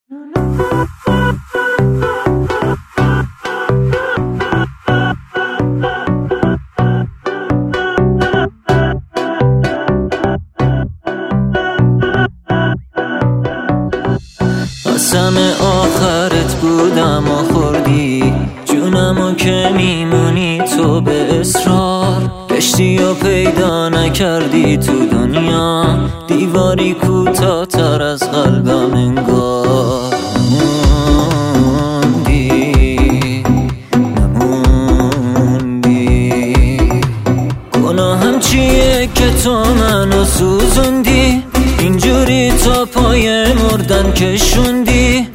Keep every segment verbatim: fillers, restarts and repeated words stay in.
قسم آخرت بودم و خوردی جونمو که میمونی تو به اصرار. گشتی و پیدا نکردی تو دنیا دیواری کوتاه‌تر از قلبم انگار. نموندی نموندی گناهم چیه که تو منو سوزوندی اینجوری تا پای مردن کشوندی.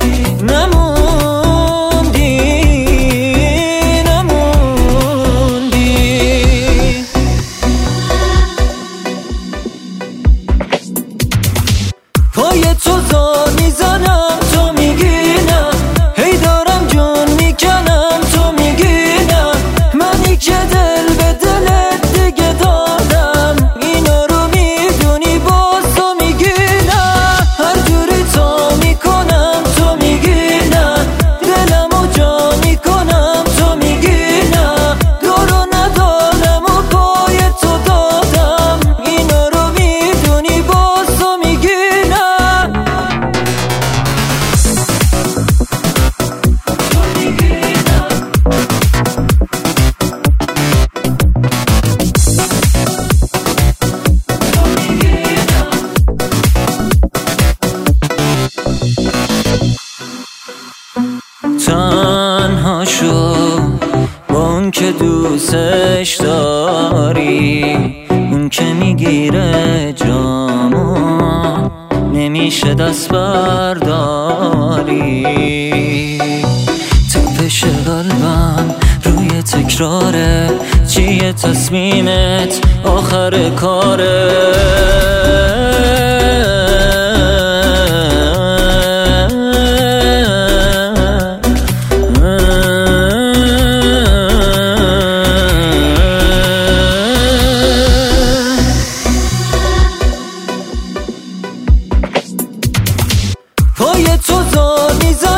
نموندی نموندی پای تو زار میزنم تو میگی نه، هی دارم جون میکنم تو میگی نه. منی که دل به دلت دیگه دادم اینا رو میدونی باز تو میگی نه. هر جوری تا میکنم تو میگی نه، دلمو جا میکنم تو میگی نه. دارو ندارم و پای تو دادم اینا رو میدونی باز تو میگی نه. تنها شو با اون که دوستش داری، اون که میگیره جامو نمیشه دست برداری. تپش قلبم روی تکراره، چیه تصمیمت آخر کاره. پای تو زار میزنم